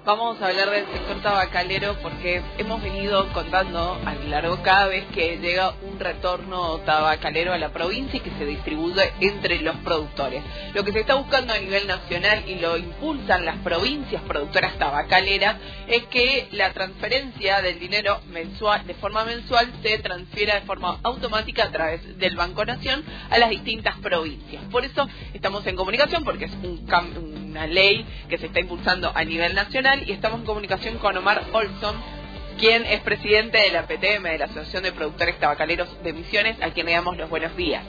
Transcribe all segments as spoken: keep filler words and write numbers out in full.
Vamos a hablar del sector tabacalero porque hemos venido contando a lo largo cada vez que llega un retorno tabacalero a la provincia y que se distribuye entre los productores. Lo que se está buscando a nivel nacional y lo impulsan las provincias productoras tabacaleras es que la transferencia del dinero mensual, de forma mensual, se transfiera de forma automática a través del Banco Nación a las distintas provincias. Por eso estamos en comunicación porque es un cambio, una ley que se está impulsando a nivel nacional, y estamos en comunicación con Omar Olson, quien es presidente de la P T M, de la Asociación de Productores Tabacaleros de Misiones, a quien le damos los buenos días.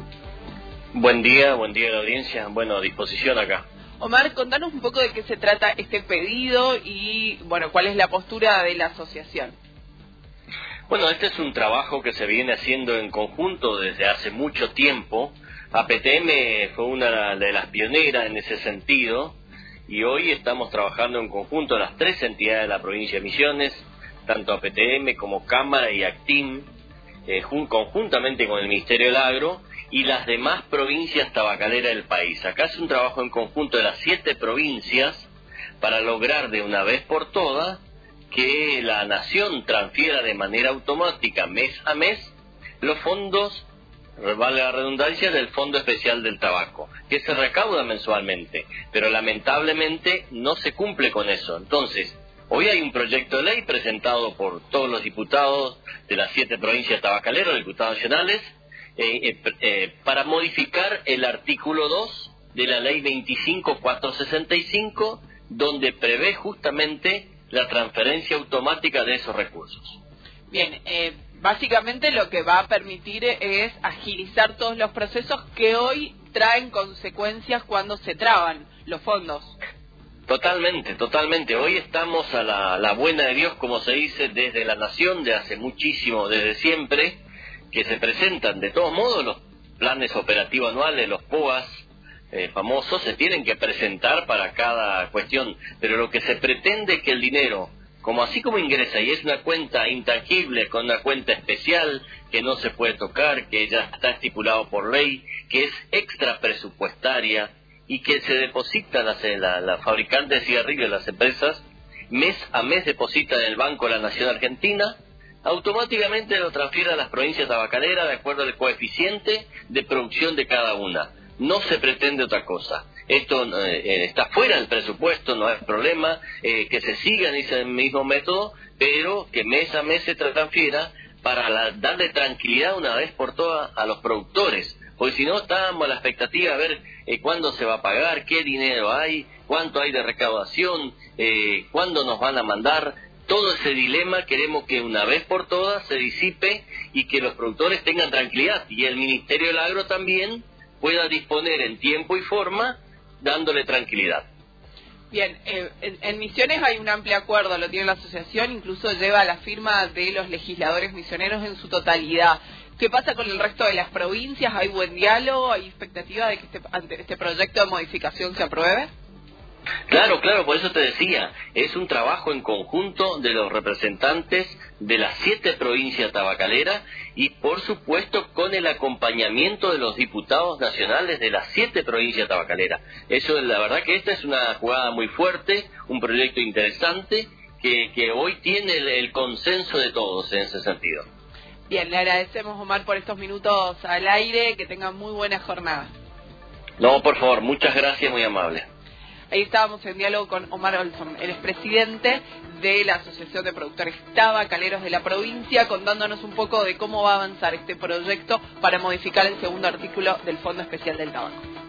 Buen día, buen día a la audiencia. Bueno, a disposición acá. Omar, contanos un poco de qué se trata este pedido y, bueno, cuál es la postura de la asociación. Bueno, este es un trabajo que se viene haciendo en conjunto desde hace mucho tiempo. A P T M fue una de las pioneras en ese sentido, y hoy estamos trabajando en conjunto las tres entidades de la provincia de Misiones, tanto A P T M como Cámara y Actim, eh, conjuntamente con el Ministerio del Agro y las demás provincias tabacaleras del país. Acá es un trabajo en conjunto de las siete provincias para lograr de una vez por todas que la Nación transfiera de manera automática mes a mes los fondos, vale la redundancia, del Fondo Especial del Tabaco, que se recauda mensualmente, pero lamentablemente no se cumple con eso. Entonces, hoy hay un proyecto de ley presentado por todos los diputados de las siete provincias tabacaleras, diputados nacionales, eh, eh, eh, para modificar el artículo dos de la ley veinticinco mil cuatrocientos sesenta y cinco, donde prevé justamente la transferencia automática de esos recursos. Bien, eh, básicamente lo que va a permitir es agilizar todos los procesos que hoy traen consecuencias cuando se traban los fondos. Totalmente, totalmente. Hoy estamos a la, la buena de Dios, como se dice, desde la Nación, de hace muchísimo, desde siempre, que se presentan. De todos modos, los planes operativos anuales, los P O As eh, famosos, se tienen que presentar para cada cuestión, pero lo que se pretende es que el dinero, como así como ingresa y es una cuenta intangible con una cuenta especial que no se puede tocar, que ya está estipulado por ley, que es extra presupuestaria y que se deposita la, la, la fabricante de cigarrillos, las empresas, mes a mes deposita en el Banco de la Nación Argentina, automáticamente lo transfiere a las provincias tabacaleras de acuerdo al coeficiente de producción de cada una. No se pretende otra cosa. Esto eh, está fuera del presupuesto, no hay problema, eh, que se siga en ese mismo método, pero que mes a mes se transfiera para la, darle tranquilidad una vez por todas a los productores, porque si no estábamos a la expectativa de ver eh, cuándo se va a pagar, qué dinero hay, cuánto hay de recaudación, eh, cuándo nos van a mandar. Todo ese dilema queremos que una vez por todas se disipe y que los productores tengan tranquilidad, y el Ministerio del Agro también pueda disponer en tiempo y forma, dándole tranquilidad. Bien, eh, en, en Misiones hay un amplio acuerdo, lo tiene la asociación, incluso lleva la firma de los legisladores misioneros en su totalidad. ¿Qué pasa con el resto de las provincias? ¿Hay buen diálogo? ¿Hay expectativa de que este, este proyecto de modificación se apruebe? Claro, claro, por eso te decía, es un trabajo en conjunto de los representantes de las siete provincias tabacaleras y por supuesto con el acompañamiento de los diputados nacionales de las siete provincias tabacaleras. Eso, la verdad que esta es una jugada muy fuerte, un proyecto interesante que, que hoy tiene el, el consenso de todos en ese sentido. Bien, le agradecemos, Omar, por estos minutos al aire, que tengan muy buena jornada. No, por favor, muchas gracias, muy amable. Ahí estábamos en diálogo con Omar Olson, el expresidente de la Asociación de Productores Tabacaleros de la provincia, contándonos un poco de cómo va a avanzar este proyecto para modificar el segundo artículo del Fondo Especial del Tabaco.